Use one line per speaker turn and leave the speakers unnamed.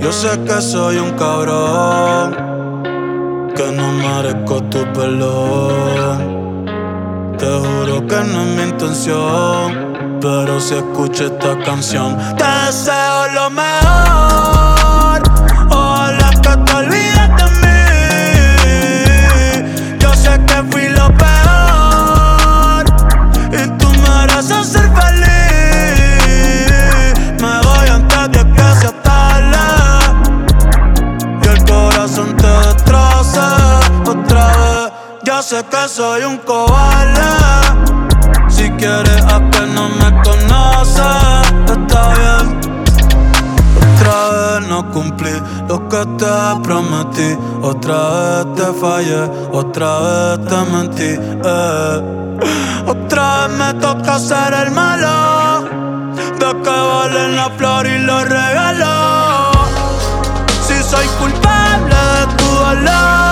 Yo sé que soy un cabrón, que no merezco tu perdón. Te juro que no es mi intención, pero si escucho esta canción, te deseo lo mejor. Ojalá que te olvides de mí. Yo sé que fui lo peor y tú mereces ser feliz. Me voy antes de que sea tarde y el corazón te destroce otra vez. Yo sé que soy un cobarde. Si quieres a que no me conoces, está bien. Otra vez no cumplí lo que te prometí. Otra vez te fallé, otra vez te mentí, Otra vez me toca ser el malo, de que valen la flor y los regalos. Si soy culpable de tu dolor,